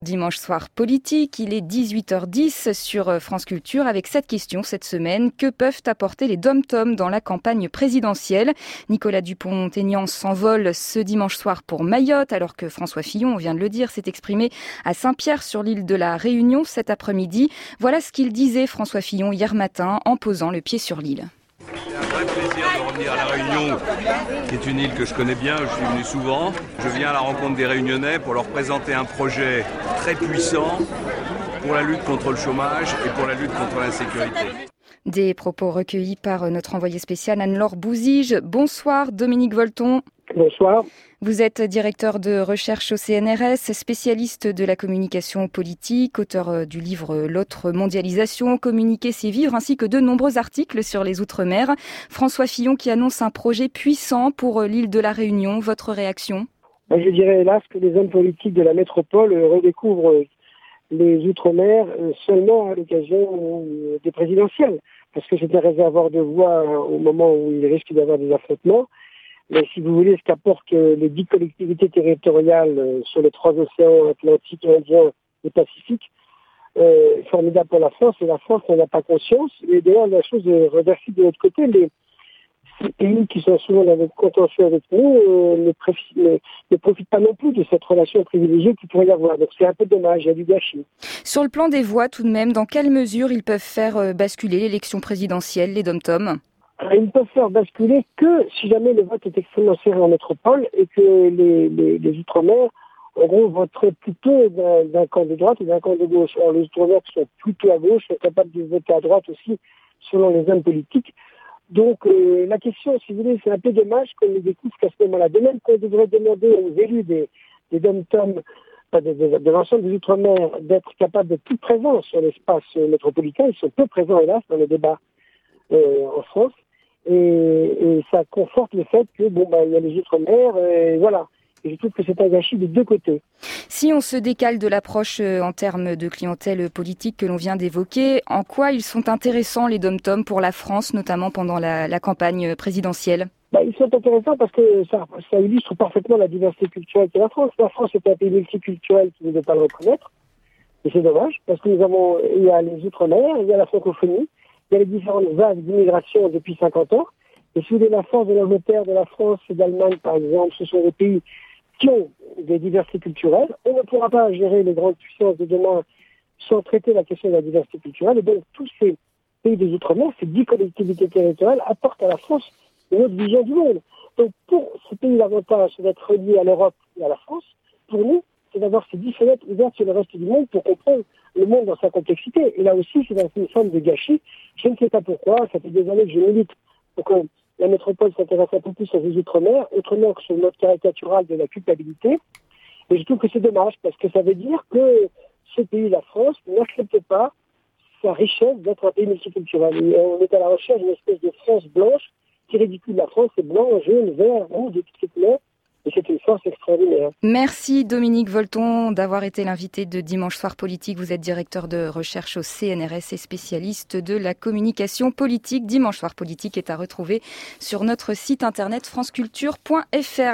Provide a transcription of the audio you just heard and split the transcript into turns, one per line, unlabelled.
Dimanche Soir Politique. Il est 18h10 sur France Culture avec cette question cette semaine. Que peuvent apporter les DOM-TOM dans la campagne présidentielle? Nicolas Dupont-Aignan s'envole ce dimanche soir pour Mayotte alors que François Fillon, on vient de le dire, s'est exprimé à Saint-Pierre sur l'île de la Réunion cet après-midi. Voilà ce qu'il disait François Fillon hier matin en posant le pied sur l'île.
C'est un vrai plaisir de revenir à La Réunion, qui est une île que je connais bien, je suis venu souvent. Je viens à la rencontre des Réunionnais pour leur présenter un projet très puissant pour la lutte contre le chômage et pour la lutte contre l'insécurité.
Des propos recueillis par notre envoyée spéciale Anne-Laure Bouzige. Bonsoir Dominique Volton.
Bonsoir.
Vous êtes directeur de recherche au CNRS, spécialiste de la communication politique, auteur du livre L'autre mondialisation, communiquer c'est vivre, ainsi que de nombreux articles sur les Outre-mer. François Fillon qui annonce un projet puissant pour l'île de la Réunion. Votre réaction?
Je dirais hélas que les hommes politiques de la métropole redécouvrent les Outre-mer seulement à l'occasion des présidentielles, parce que c'est un réservoir de voix au moment où il risque d'avoir des affrontements. Mais si vous voulez, ce qu'apportent les 10 collectivités territoriales sur les 3 océans Atlantique, Indien et Pacifique, formidable pour la France, et la France n'en a pas conscience. Et d'ailleurs, la chose est reversée de l'autre côté. Ces pays qui sont souvent dans des contentieux avec nous ne profitent pas non plus de cette relation privilégiée qu'il pourrait y avoir. Donc c'est un peu dommage, il y a du gâchis.
Sur le plan des voix, tout de même, dans quelle mesure ils peuvent faire basculer l'élection présidentielle, les DOM-TOM?
Ils ne peuvent faire basculer que si jamais le vote est extrêmement serré en métropole et que les Outre-mer, en gros, voteraient plutôt d'un camp de droite et d'un camp de gauche. Alors les Outre-mer qui sont plutôt à gauche sont capables de voter à droite aussi, selon les hommes politiques. Donc la question, si vous voulez, c'est un peu dommage qu'on ne découvre qu'à ce moment-là. De même qu'on devrait demander aux élus des DOM-TOM, de l'ensemble des Outre-mer, d'être capables d'être plus présents sur l'espace métropolitain. Ils sont peu présents, hélas, dans les débats en France. Et ça conforte le fait que il y a les Outre-mer, et voilà. Et je trouve que c'est un gâchis des deux côtés.
Si on se décale de l'approche en termes de clientèle politique que l'on vient d'évoquer, en quoi ils sont intéressants les DOM-TOM pour la France, notamment pendant la campagne présidentielle?
Ils sont intéressants parce que ça illustre parfaitement la diversité culturelle qu'est la France. La France est un pays multiculturel qui ne veut pas le reconnaître. Et c'est dommage parce que il y a les Outre-mer, il y a la francophonie. Il y a les différentes vagues d'immigration depuis 50 ans. Et si vous voulez, la force de l'Angleterre, de la France et d'Allemagne, par exemple, ce sont des pays qui ont des diversités culturelles. On ne pourra pas gérer les grandes puissances de demain sans traiter la question de la diversité culturelle. Et donc, tous ces pays des Outre-mer, ces 10 collectivités territoriales, apportent à la France une autre vision du monde. Donc, pour ces pays, l'avantage, c'est d'être reliés à l'Europe et à la France. Pour nous, c'est d'avoir ces 10 fenêtres ouvertes sur le reste du monde pour comprendre le monde dans sa complexité. Et là aussi, c'est une forme de gâchis. Je ne sais pas pourquoi. Ça fait des années que je milite pour que la métropole s'intéresse un peu plus à ces Outre-mer, autrement que sur le mode caricatural de la culpabilité. Et je trouve que c'est dommage parce que ça veut dire que ce pays, la France, n'accepte pas sa richesse d'être un pays multiculturel. Et on est à la recherche d'une espèce de France blanche qui ridicule la France. C'est blanc, jaune, vert, rouge, de toutes ces couleurs. Et c'est une force extraordinaire.
Merci Dominique Volton d'avoir été l'invité de Dimanche Soir Politique. Vous êtes directeur de recherche au CNRS et spécialiste de la communication politique. Dimanche Soir Politique est à retrouver sur notre site internet franceculture.fr.